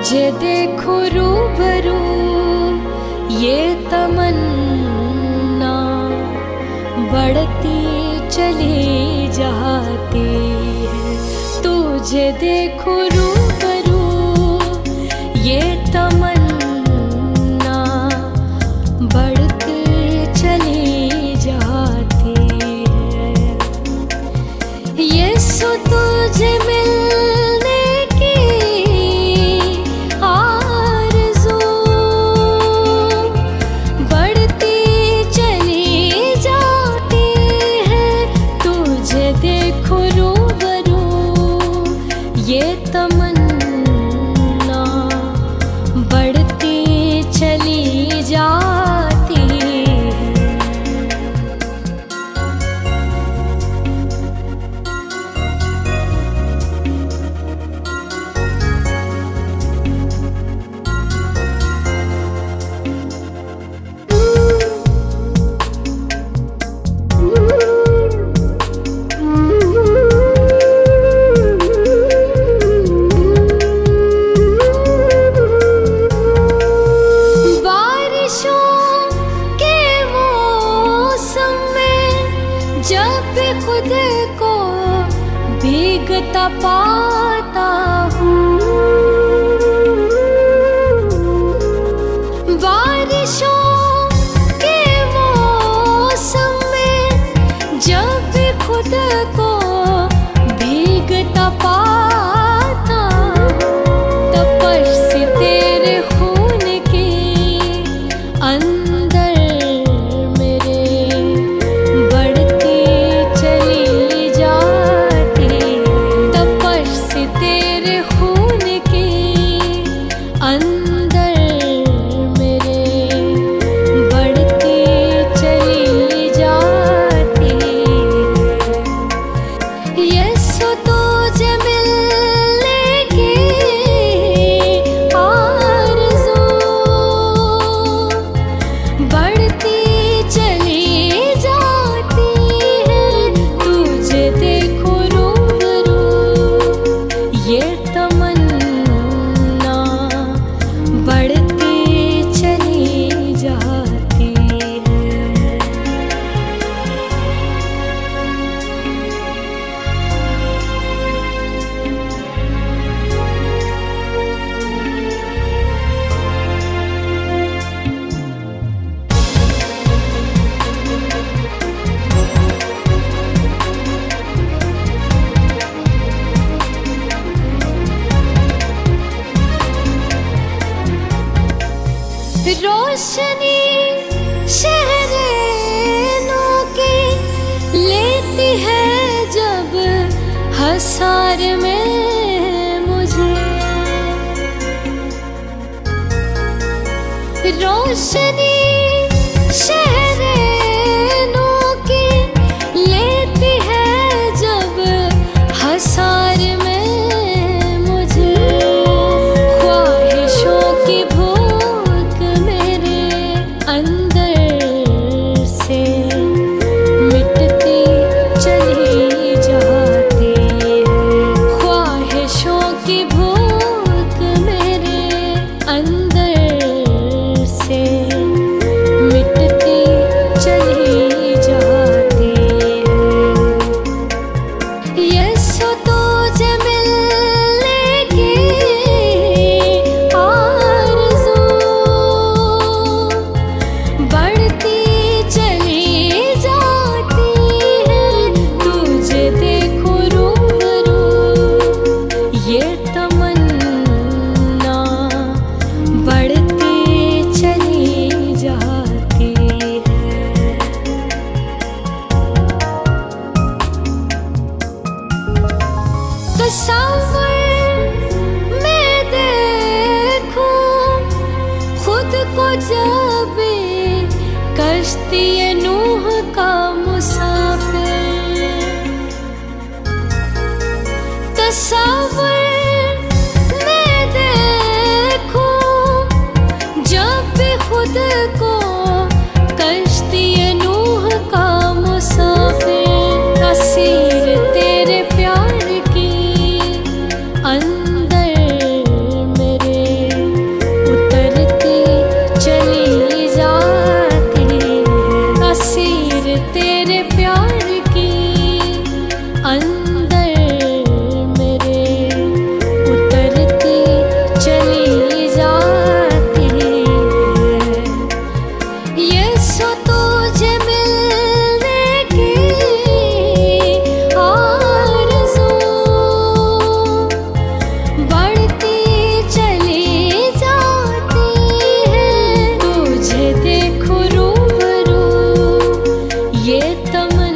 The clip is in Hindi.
तुझे देखो रूबरू ये तमन्ना बढ़ती चली जाती है। तुझे देखो रूबरू ये तमन्ना बढ़ती चली जाती है। यीशु तुझे मिलने की आरज़ू बढ़ती चली जाती है। तुझे देखो रूबरू ये तमन्ना बढ़ती चली जाती है। जब खुद को भीगता पाता हूँ, बारिशों के मौसम में जब खुद को भीगता पाता हूँ, तपश से तेरे खून के अंदर रोशनी शहरें की लेती है जब हसार में मुझे। रोशनी शहरें की लेती है जब हसार में मुझे। ख्वाहिशों की अंदर से मिटती चली जाती है। ख्वाहिशों की भूख मेरे अंदर से मिटती चली जाती है। यीशु तुझे मिलने की आरज़ू बढ़ती चली जाती है। तुझे देखो रूबरू ये तमन्ना बढ़ती चली जाती है। तस्वीर में देखूं खुद को जब कश्ती नूह का मुसाफिर। तस्वीर में देखूं जब खुद को कश्ती नूह का मुसाफिर। असीर तेरे प्यार की अंदर मेरे तमन्ना